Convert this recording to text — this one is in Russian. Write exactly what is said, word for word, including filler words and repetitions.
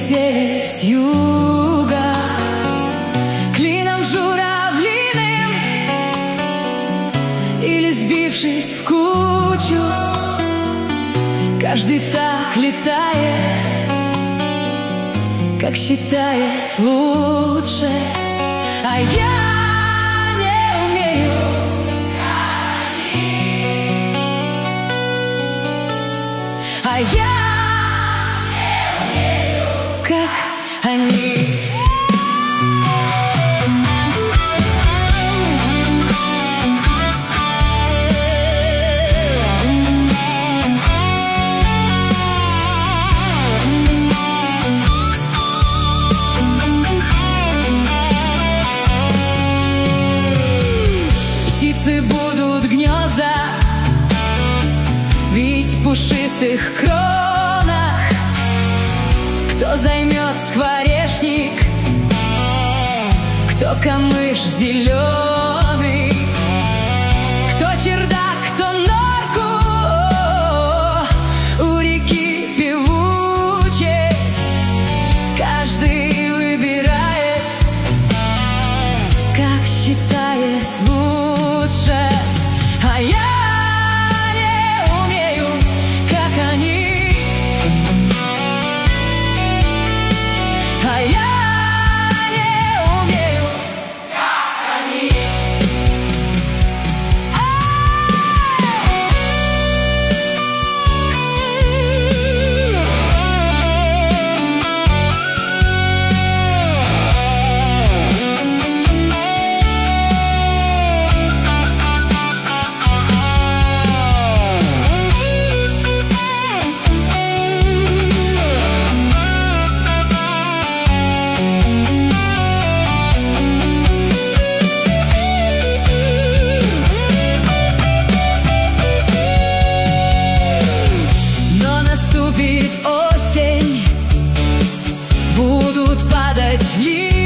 прилетели с юга клином журавлиным, или сбившись в кучу, каждый так летает, как считает лучше. А я не умею, как они. А я не умею, как они. Птицы будут гнезда вить в пушистых кронах. Кто займет скворечник, кто камыш зеленый, кто чердак, кто норку у реки певучей. Каждый выбирает, как считает лучше. А я не умею, как они. А я не умею, как они. Наступит осень, будут падать листья,